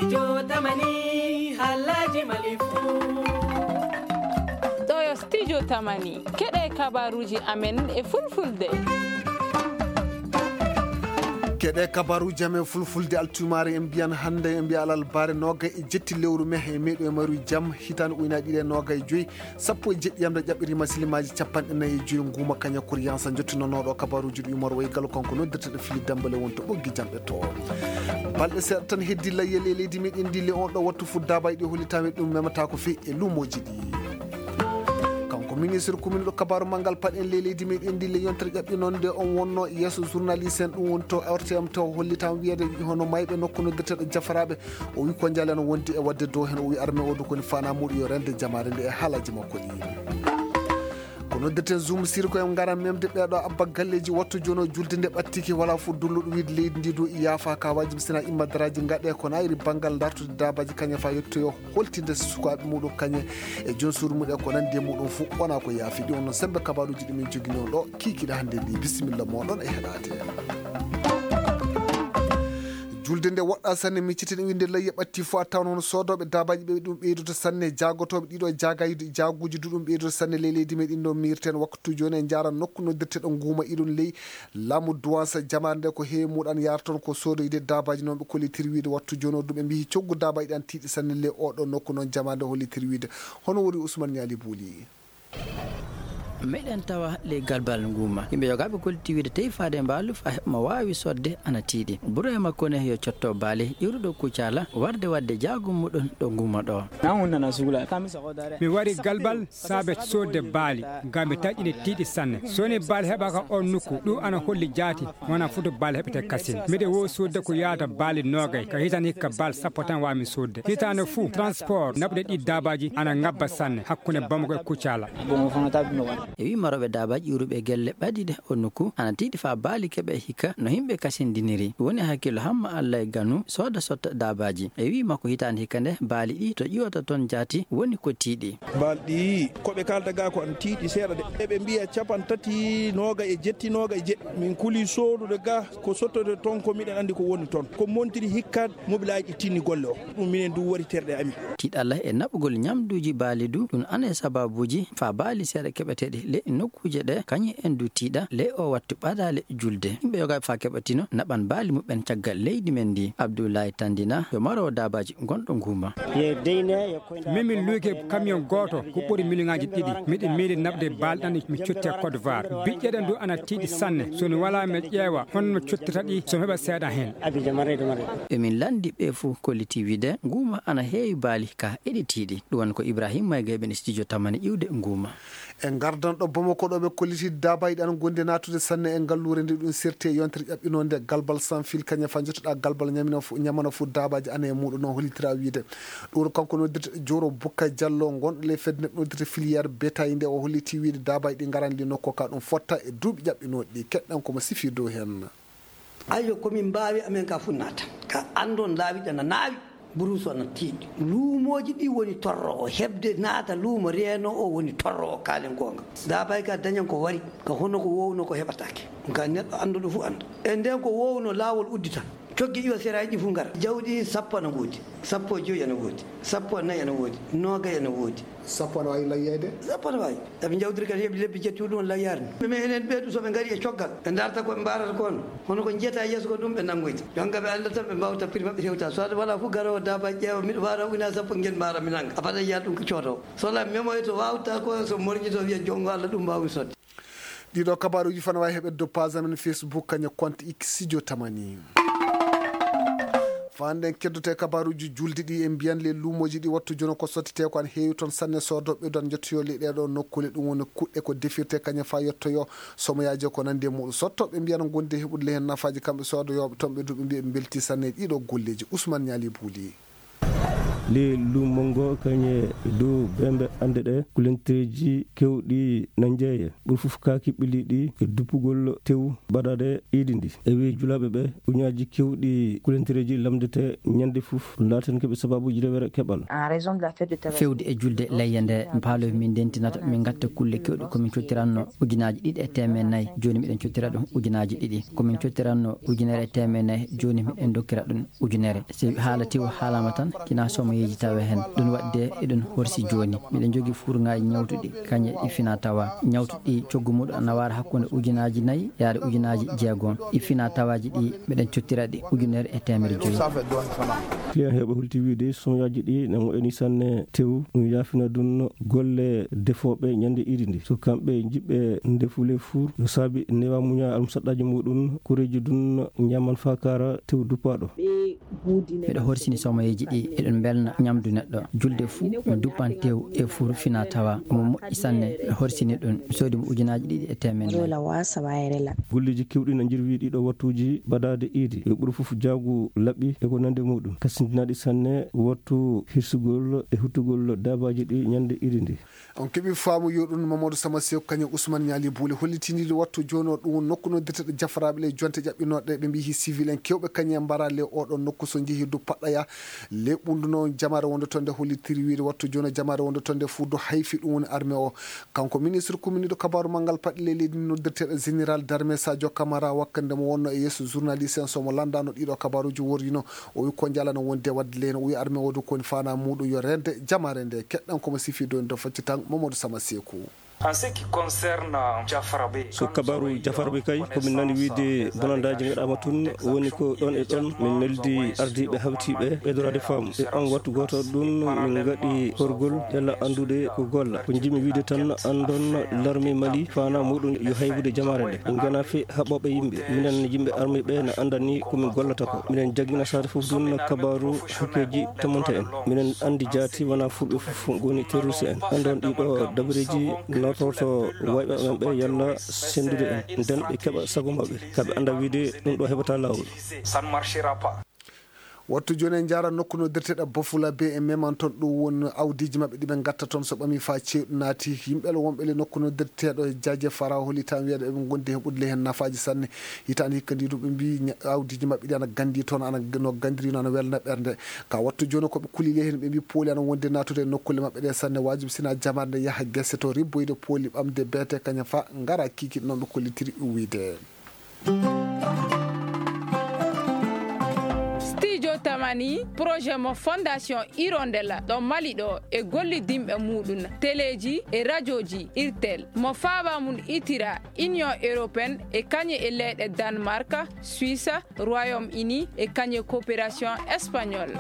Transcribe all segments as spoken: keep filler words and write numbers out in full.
Studio Tamani Halaji Malifu Doyo Studio Tamani keɗe kabaruji amen e fulfulde keɗe kabaruji amen fulfulde altumare en mbiyan hande en mbiya alal bare noga e jetti lewru me e meɗo e maru jaam hitande ujunere ɗiɗi e noga e joyyi sappo e jeɗɗi yamde ƴaɓɓirima silimaji capanɗe nayyi e joyyi guuma kaña koriyansa jottinonoɗo kabaruji ɗo yumor way gallo kanko noddirteɗo fili dambale wonto ɓoggi jamɓe to balɗe seeɗa tan heddi layyel e leydi meɗen dille on ɗo wattu fuddabayi ɗi hollitami ɗum memata ko fewi e lumoji ɗi kanko ministre commune ɗo kabaru manggal paɗen le leydi meɗen dille yontere ƴaɓɓinonde on wonno yesso journaliste en ɗum woni to R T M taw hollitama wiyede hono mayɓe nokku noddirteɗo jafaraɓe o wi ko jaale no wondi e wadde dow hen o wi armé o ɗo koni fana muɗo yo rende jamare nde e haalaji makko ɗi ko noddirten zoom sir ko en garan memde ɓeɗo abba galleji wattu jono julde nde ɓattiki wala fu dulluɗo wiide leydi ndi do yaafa ka wajibi sina immadaraji gaɗe ko nayri banggal dartude dabaji kañe fa yettoyo holtinde sukaɓe muɗum kañe e jon suudu muɗum e ko nandi e muɗum fo wona ko yaafi ɗi wonno sembe kabaruji ɗi min jogui on ɗo kikiɗa hande ndi bisimilla moɗon e heɗate julde nde woɗɗa sanne miccitene winde layya ɓatti fo a tawn hono sodoɓe dabaji ɓe ɗum ɓeydoto sanne jagotoɓe ɗiɗo jagayde jaguji duɗum ɓeydoto sanne ley leydi meɗen ɗo mirten wakkatu joni en jaran nokku noddirteɗo guuma iɗon ley laamu douance jamare nde ko heewi muɗan yarton ko sodoyde dabaji noon ɓe kollitir wiide wattu joni o ɗum ɓe mbi coggu dabaji ɗan tiiɗi sanne ley oɗo nokku noon jamare nde hollitir wiide hono woni Ousmane Niali Bouli meɗen tawa leggal bal nguma yimɓe yogaɓe kolliti wiide tawi faade mbaalu fa mo wawi sodde ana tiiɗi ɓuuro e makko ne yo cotto baali iwruɗo kuccala warde wadde jagum muɗum ɗo nguma ɗo mi waɗi galbal saabe sodde baali ngam mi taƴƴine tiiɗi sanne soni baali heɓaka on nokku ɗum ana holli jaati wona futo baali heɓete kasin mbiɗe wo sodde ko yaata baali nogay ka hitan hikka baal sappo tan wami sodde hitande fou transport naɓuɗe ɗi dabaji ana ngabba sanne hakkude bamako e kuccala e wi maroɓe dabaji iwruɓe gelle ɓaɗiɗe o nokku ana tiiɗi fa baali keeɓe hikka no yimɓe kasindiniri woni hakkillo hamma Allah e ganu soda sotta dabaji e wi makko hitande hikka nde baali ɗi to ƴiwata toon jaati woni ko tiiɗi balɗi koɓe kalda ga ko an tiiɗi seeɗa de eɓe mbiya capan tati noga e jetti noga e jeɗɗi min kuuli sodude ga ko sottode toon ko miɗen andi ko woni toon ko montiri hikka mobilaji ɗi tinni golle o ɗum minen du wari terɗe amin tiiɗallah e naɓugol ñamduji baali du ɗum ana e sababuji fa baali seeɗa keɓeteɗe le nokkuje ɗe kañum en du tiiɗa le o wattu ɓadale julde yimɓe yogaɓe fa keɓatino naɓan baali muɓen caggal leydi men ndi Abdoulaye Tandina yo marowo dabaji gonɗo nguma mimin luyke camion goto ko ɓuuri million ngaji ɗiɗi miɗen meeɗi naɓde balɗan mi cotti e Côte d'Ivoire biƴƴeɗen du ana tiiɗi sanne sono wala mi ƴeewa honno cottata ɗi somi heeɓa seeɗa hen emin landi ɓe fo kolliti wiide nguma ana heewi baali ka eɗi tiiɗi ɗum woni ko Ibrahima Maygayɓe studio Tamani iwde nguma en gardan ɗo Bamako ɗo ɓe kolliti dabayi ɗan gonde natude sanne e gallure nde ɗum serti e yontere ƴaɓɓinode galbal sans fil kaña fa jottoɗa galbal ñamina ñamana fo dabaji ana e muɗum noon hollitira wiide ɗum kanko noddirte Joro Bukka Diallo gonɗo le fedde neɗɗo noddirte filiére bétail nde o holliti wiide dabayi ɗi garani ɗi nokko ka ɗum fotta e duuɓi ƴaɓɓinoɗi ɗi keɗɗen komo sifi dow hen ayo komin mbawi amen ka funnata ka andon laawi ɗana naawi Bruce ana tiiɗi luumoji ɗi woni torro o hebde naata luumo reeno o woni torro o kaalen gonga dabay ka dañan ko wari ka hono ko wowno ko heɓatake ka neɗɗo anduɗo fu anda e nden ko wowno laawol uddita coggi iwa seraji ɗi fu ngara jawɗi sappo ana woodi sappo e joyi ana woodi sappo e nayyi ana woodi nogay ana woodi sappo ana wawi layyede sappo ana wawi eɓe jawdiri kadi heɓi lebbi jetti ɗum layyare mimi enen ɓeeɗu soɓe ngari e coggal ɓe darta koɓe mbarata ko on hono ko jeeta yeeso ko ɗum ɓe nanggoyta jonka ɓe allah tan ɓe mbawta prix maɓɓe hewta so aɗa wala fof garowo dabaji ƴeewa miɗo wara ujunere sappo guel mbara mi nangga a faɗa yiyata ɗum ko cootowo sohla memoye to wawta ko so morñito wiya jongo allah ɗum mbawmi sodde ɗiɗo kabaruji fana wawi heɓedde page amen Facebook kaña compte X studio Tamani fanden keddote kabaruji julde ɗi e mbiyan le luumoji ɗi wattu joni ko sottete ko an heewi toon sanne sodoɓe don jettoyole ɗeɗo nokkule ɗum woni kuɗɗe ko defirte kañum fa yettoyo somoyaji ko nandi e muɗum sottoɓe mbiyan gonde heɓude le hen nafaji kamɓe sodoyoɓe toon ɓe duɓe mbi ɓe belti sanne ɗiɗo golleji Ousmane Niali Bouli le lumongo kanye do bembe ande de kulenteji kewdi nanjeeye bur fuf ka kibili di dupugol tew badade idindi e wi julabe be uñaaji kewdi kulenteji lamdete nyande fuf laten kebe sababu jirewere kebal en raison de la fête de tabaski fewde e julde layende mpaalo min dentinata min gatta kulle kewɗe komin cottiranno ujunaaji ɗiɗi e temen nayyi joni miɗen cottira ɗum ujunaaji ɗiɗi komin cottiranno ujunere e temen nayyi joni miɗen dokkira ɗum ujunere si haala tew haalama tan kina somoyeji tawe hen ɗum wadde eɗen horsi joni miɗen jogui furgaji ñawtuɗi kañe ɗi fina tawa ñawtuɗi coggu muɗum ana wara hakkude ujunaji nayyi yaade ujunaji jeegom ɗi fina tawaji ɗi miɗen cottira ɗi ujunere e temere joyyi client heɓa hulti wiide somoyaji ɗi namo eni sanne tew ɗum yafina ɗum golle defoɓe ñande iɗi ndi so kamɓe jiɓɓe ndefule four no saabi newa muña almusaɗɗaji muɗum koreji ɗum ñaman fakara tew dupaɗo miɗo horsini somoyeji ɗi eɗen belna ñamdu neɗɗo julde fuu mi duppan tew e four fina tawa omo moƴƴi sanne mi horsini ɗum mi soodi mo ujunaji ɗiɗi e temen golleji kewɗi no jirwi ɗiɗo wattuji badade iidi e ɓuuri foof jaagu labɓi e ko nande muɗum kasindinaɗi sanne wattu hirsugol e huttugol dabaji ɗi ñande iidi ndi on keeɓi faamu yo ɗum Mamadou Sama Seck kañum Ousmane Niali Bouli hollitiniɗo wattu joni o ɗum nokku noddirteɗo jafaraɓe le jonte ƴaɓɓinoɗe ɓe mbi civil en kewɓe kañum e mbara le oɗon nokku so jeehi du paɗɗaya le ɓunduno jamare wonde tonde hollitiri wiide wattu joni jamare wonde tonde fuddu hayfi ɗum woni armé o kanko ministre communiɗo kabaru manggal paɗɗe le leydi noddirteɗo général d'armé Sadio Camara wakkande mo wonno e yesso journaliste en somo landano ɗiɗo kabaruji worrino o wi ko jalano wonde wadde leyno o wi armé o du koni fana muɗum yo rende jamare nde keɗɗan komo sifi do do facci tan Mamadou Sama Sekou. En ce qui concerne Jafarabe, so kabaru Jafarabe kay komin nani wiide bonandaji gaɗama tun woni ko ɗon e ɗon min neldi ardiɓe hawtiɓe ɓeydorade faamu e on wattu goto ɗum min gaɗi horgol yalla andude ko golla ko jimi wiide tan andon l'armée Mali fana muɗum yo haybude jamare nde min gana fe haɓoɓe yimɓe minen yimɓe armée ɓe ne andani komin gollata ko minen jaggina sade foof ɗum kabaru hakkeji tamonta en minen andi jaati wona fulɓe foof goni terroriste en andon ɗiɗo dabareji toto wayɓe men ɓe yalla sendude en nden ɓe keɓa sago mabɓe kamɓe anda wiide ɗum ɗo heɓata lawol wattu joni en jara nokku no dirteɗa Bafula be e meman toon ɗum woni awdiji mabɓe ɗiɓe gatta toon so ɓami fa ceeɗu naati yimɓele wonɓele nokku no dirteɗo e Diadje Fara holi tan wiyade eɓe gondi heɓude hen nafaji sanne hitande hikka ndi ɗum ɓe mbi awdiji mabɓe ɗi ana gandi toon ana no gandirino ana welna ɓerde ka wattu joni koɓe kulile hen ɓe mbi pooli ana wonde natude e nokkule mabɓe ɗe sanne wajibi sina jamarde yaaha guesse to ribboyde pooli ɓamde beete kañum fa gara kikiɗe noon ɓe kollitiri wiide tamani projet mo fondation Hirondella ɗo Mali ɗo e gollidimɓe muɗum téléji e radio ji irtel mo faaba mum itira union européenne e kañe e leyɗe Danemark, Suisse, Royaume-Uni e kañe coopération espagnole.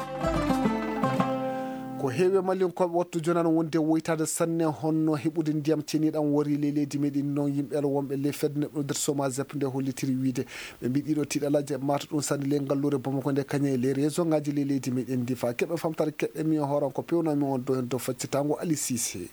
ko heewi mallinkoɓe wattu joni ana wonde woytade sanne honno heɓude ndiyam ceniɗan wori le leydi meɗen noon yimɓeɗo wonɓe le fedde neɗɗo nder chômage zep nde hollitiri wiide ɓe mbi ɗiɗo tiɗalaji mata ɗum sanne le ngallure Bamako nde kañe e les raison ngaji le leydi meɗen ndi fa keɓe famtare keɗɗe mi horan ko pewnami on do hen do faccitango Ali Cissé.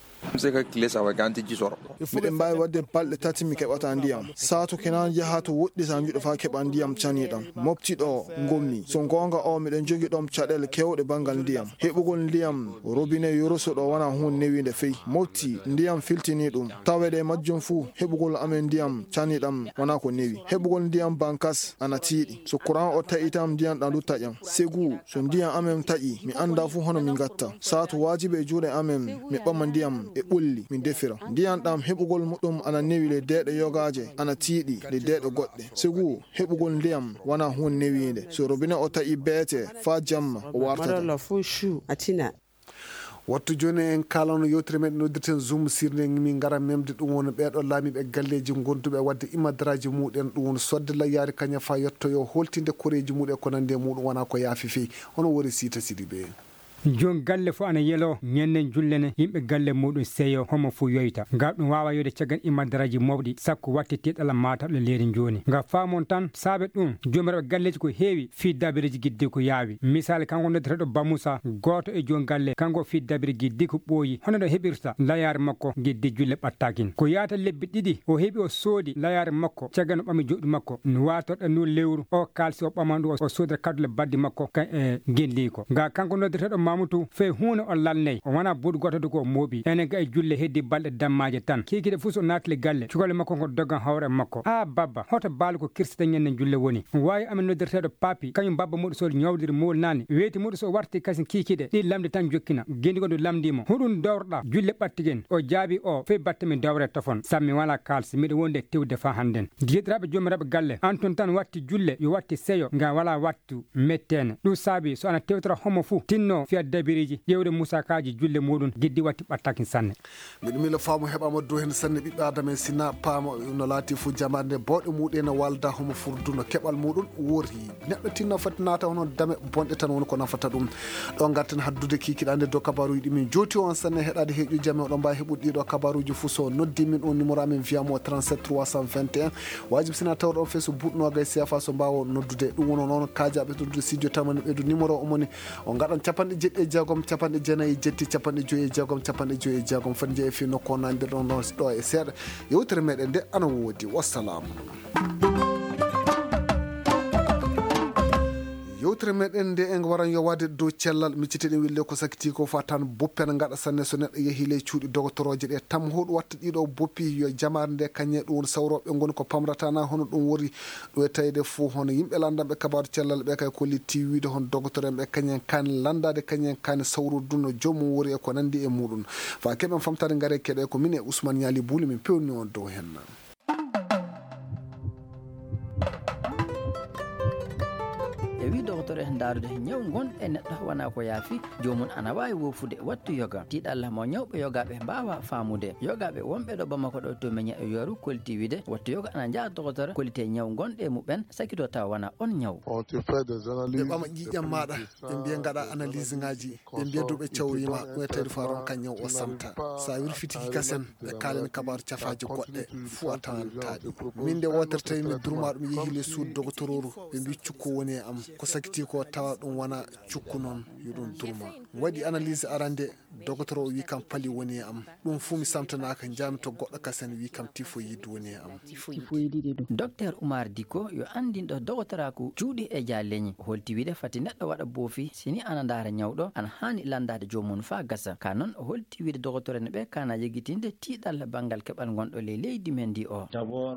Ifuɗe mbawi wadde balɗe tati mi keɓata ndiyam saatu kenan yaha to woɗɗi sa juɗo fa keɓa ndiyam caniɗam moftiɗo gommi so gonga o miɗen jogui ɗom caɗele kewɗe banggal ndiyam heɓugol ndiyam robinet yoroso ɗo wona hunde newide feyi mofti ndiyam filtini ɗum taweɗe majjum fuu heɓugol amen ndiyam caniɗam wona ko newi heɓugol ndiyam bankas ana tiiɗi so courant o taƴi tam ndiyam ɗam lutta ƴam segu so ndiyam amen taƴi mi anda fuu hono min gatta saatu wajiɓe e juuɗe amen mi ɓamma ndiyam e ɓulli min defira ndiyam ɗam heɓugol muɗum ana newi le deɗe yogaje ana tiiɗi le deɗe goɗɗe segu heɓugol ndiyam wona hunde newide so robinet o taƴi beete fa jamma o wartata wattu joni en kalano yewtere meɗen noddirten zoom sirde min gara memde ɗum woni ɓeɗo laamiɓe galleji gonduɓe wadde imadaraji muɗen ɗum woni sodde layyari kañum fa yettoyo holtinde koreji muɗe ko nande muɗum wona ko yaafi feyi hono wori Sita Sidibé. jon galle fo ana yelo ñennen jullene yimɓe galle muɗum seeyo homo fo yoyta ngam ɗum wawa yode caggal imadaraji mawɗi sakko watte teɗala mataɗo leydi joni ngam famon tan saabe ɗum jomiraɓe galleji ko heewi fiddabireji guiddi ko yaawi misal kanko noddeteɗo Bamoussa goto e jon galle kanko fiddabire guiddi ko ɓooyi hono ɗo heɓirta layare makko guiddi julle ɓattakin ko yaata lebbi ɗiɗi o heeɓi o soodi layare makko caggal no ɓami joɗɗi makko no watorɗo nu lewru o kalsi o ɓamanɗu o soodira kadule baddi makko kan e guelli ko ngam kanko noddeteɗo mamutu fe huno o lalney o wana budu goto ko mobi ene ga julle heddi balde dammaje tan kiki de fuso natle galle cugole makko ko dogan hawre makko a babba hoto balu ko kirsita nyen julle woni wayi amen noddertedo papi kanyum babba mudu so nyawdir mol nani weti mudu so warti kasin kiki de di lamde tan jokkina gendi gondo lamdimo hudun dawrda julle battigen o jaabi o fe batte min dawre tafon sammi wala kalsi mi wonde tewde fa handen diyetrabe jomirabe galle anton tan watti julle yo watti seyo nga wala wattu mettene du sabi so ana tewtra homo fu tinno fi addabiriji yewde musakaji julle mudun giddi watti battakin sanne mi dum la faamu hebama do hen sanne bibbe adame sina paamo no lati fu jamande bodde mude na walda homo furduno kebal mudun wori neddo tinno fatnata hono dame bonde tan won ko nafata dum do garten haddude kikidande do kabaruji min joti on sanne hedade heju jame do mba hebudi do kabaruji fu so noddi min on numéro amen via mo trente-sept trois cent vingt et un wajib sina tawdo fesu budno gay siafa so bawo noddude dum wono non kaajabe noddude studio tamane be do numéro o moni on gadan capande jedde jagom capande jenayi jetti capande joyi jagom capande joyi jagom fanje e fi no ko nande don no do e seeda yewtere meden de ana wodi wassalam yewtere meden de en waran yo wade do cellal mi citede wille ko sakiti ko fatan boppen ngada sanne so neddo yehi le cuudi dogotoroje de tam hodo watta dido boppi yo jamaar de kanye do won sawrobe ngon ko pamrata na hono dum wori do tayde fu hono yimbe landambe kabar cellal be kay ko litti wiide hon dogotore be kanye kan landade kanye kan sawru dunno jomu wori ko nandi e mudun fa keben famtare ngare kede ko mine Ousmane Yali Buli min pewni on do henna wi docteur en darude nyaw gon e neddo wana ko yafi jomum ana wawi wofude wattu yoga tidalla mo nyawbe yoga be bawa famude yoga be wonbe do bamako do to menya e yoru kolti wide wattu yoga ana jaa docteur kolite nyaw gonde mu ben sakito ta wana on nyaw on te fait des analyses bama jijam mada be biye ngada analyse ngaji be biye dube cawrima ko tedi faron kan nyaw o samta sa wir fitiki kasen be kalen kabar tiafaaji godde fu atan taadi minde wotertay mi durma dum yihile sud docteuru be bi cukko woni am ko sakiti ko tawa dum wana cukku non yudun durma wadi analyse arande docteur wi kam pali woni am dum fu mi samtana kan jami to goddo kasen wi kam typhoïde woni am typhoïde dum docteur Oumar Diko yo andindo docteur ko juudi e jaalleñi holti wiide fati neddo wada bofi sini anandara nyawdo an hani landade jomum fa gasa kanon holti wiide docteur ne be kana yegitinde tidal bangal kebal gondo le leydi men di o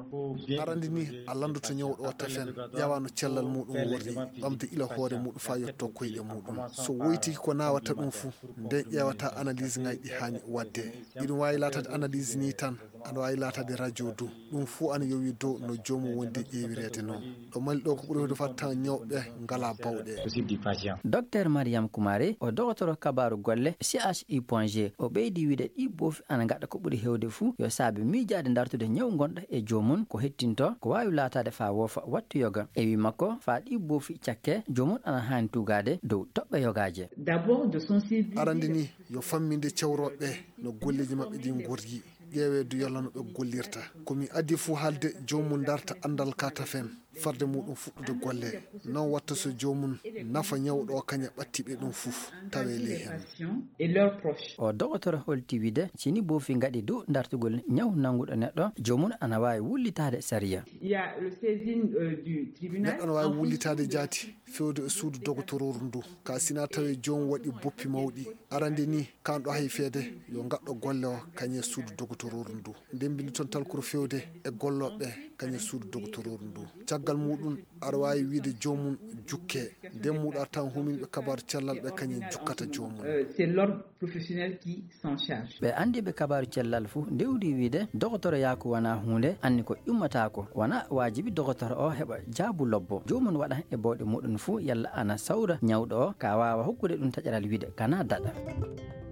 arande ni alando to nyawdo o tafen yawano cellal mudum wori bamde ila hoore mudum fa yotto koyde mudum so woyti ko nawata dum fu de yewata analyse ngaydi hani wadde idum wayi latade analyse ni tan an wayi latade radio du dum fu an yowi do no jomu wonde ƴewirede non do mali do ko buri do fatta nyawbe ngala bawde docteur Mariam Koumare o docteur kabaru golle C H I point G o beydi wiide di bof an ngada ko buri hewde fu yo saabe miijaade dartude nyaw gonda e jomum ko hettinto ko wawi latade fa wofa wattu yoga e wi makko fa di bofi cakke jomum ana hani tugade dow tobbe yogaje d'abord de sensibiliser arandini yo famminde cewrobe no golleji mabbe di ngorgi gewe du yalla no be gollirta komi addi fu halde jomum darta andal kata fen farde mudum fuddude golle non watta so jomum nafa nyawdo kanya battibe dum fuf tawe le hen et leurs proches o docteur holti wide cini bo fi ngadi do dartugol nyaw nangudo neddo jomum ana wawi wullitade sariya il y a le saisine euh, du tribunal ana wawi wullitade jati fewde suudu docteur ndu ka sina tawe jom wadi boppi mawdi arande ni kando hay fede yo gaddo golle o kanye suudu docteur ndu dembini ton talkuru fewde e gollobe kanye suudu docteur ndu gal mudun arwayi wiide jomum jukke demuda tan huminbe kabar cellal be kany jukkata jomum c'est l'ordre professionnel qui s'en charge be andi be kabar cellal fu dewdi wiide docteur yaako wana hunde anni ko ummata ko wana wajibi docteur o heba jaabu lobbo jomum wada e bawde mudun fu yalla ana sawra nyawdo ka wawa hokkude dum tajaral wiide kana dada